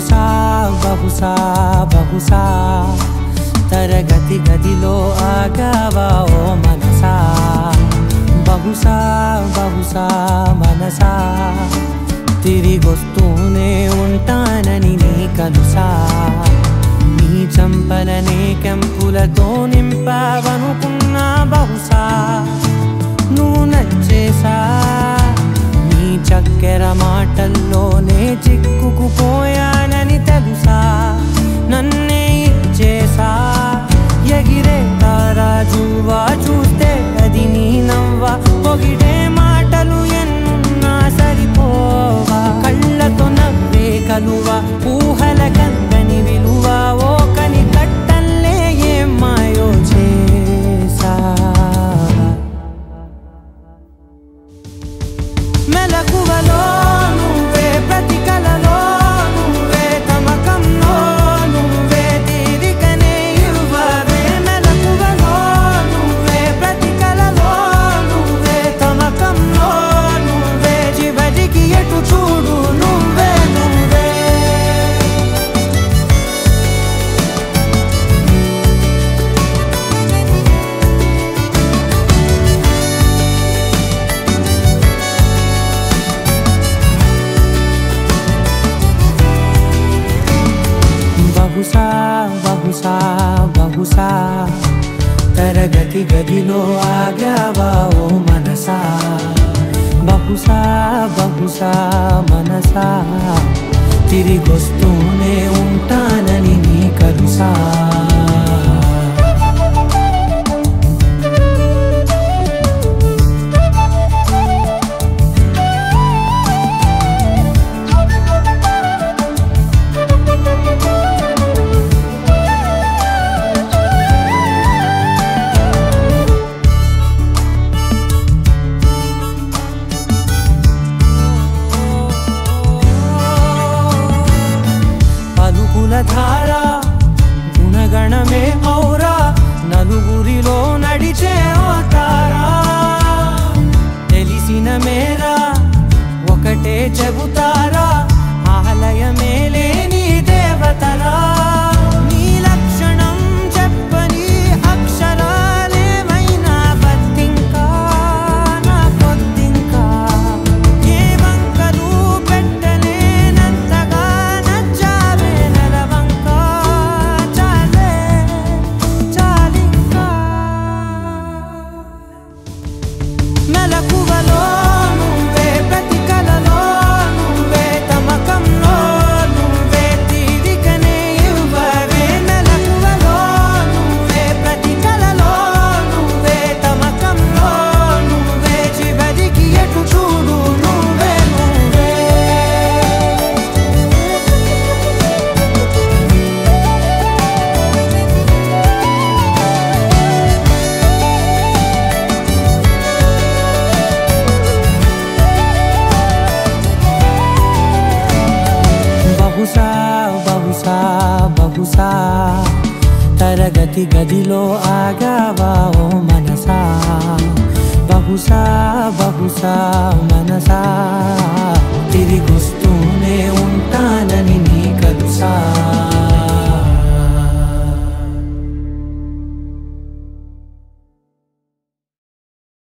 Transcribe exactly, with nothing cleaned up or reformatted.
బహుశా బహుశా బహుశా తరగతి గదిలో ఆగావా ఓ మనసా బహుశా బహుశా మనసా తిరిగొస్తూనే ఉంటానని నీ కలుసా నీ చంపలనే కెంపులతో నింపావనుకున్నా బహుశా నువ్వు నచ్చేసా నీ చక్కెర మాటల్లోనే చిక్కుకుపోయానని తెలుసా నన్నే ఇచ్చేసా ఎగిరే తారాజువా చూస్తే అది నీ నవ్వా పొగిడే మాటలు ఎన్నున్నా సరిపోవా కళ్ళతో నవ్వే కలువా ఊహల కందని విలువ ఓ కని కట్టల్లే ఏం మాయో చేసా మెలకువలో నువ్వే ప్రతి కలలో నువ్వే తమకంలో నువ్వే తీరికనే ఇవ్వవే మెలకువలో నువ్వే ప్రతి కలలో నువ్వే తమకంలో నువ్వే చివరికి ఎటు చూడు నువ్వే నువ్వే బహుశా బహుశా బహుశా తరగతి గదిలో ఆగావా ఓ మనసా బహుశా బహుశా మనసా తిరిగొస్తూనే ఉంటానని నీ కలుసా ధార గుణగణమే ఔరా నలుగురిలో నడిచే తారా తెలిసిన మేరా ఒకటే చెబుతారా ఆలయమే లేని దేవతరా నీ లక్షణం చెప్పని అక్షరాలేమైనా బతింకా నా పొద్దింకా ఏ వంకలు పెట్టలేనంతగా నచ్చావే మెలకువలో నువ్వే ప్రతి కలలో నువ్వే తమకంలో నువ్వే తీరికనే ఇవ్వవే మెలకువలో నువ్వే ప్రతి కలలో నువ్వే తమకంలో నువ్వే చివరికి ఎటు చూడు నువ్వే నువ్వే బహుశా బహుశా బహుశా తరగతి గదిలో ఆగావా ఓ మనసా బహుశా బహుశా మనసా తిరిగి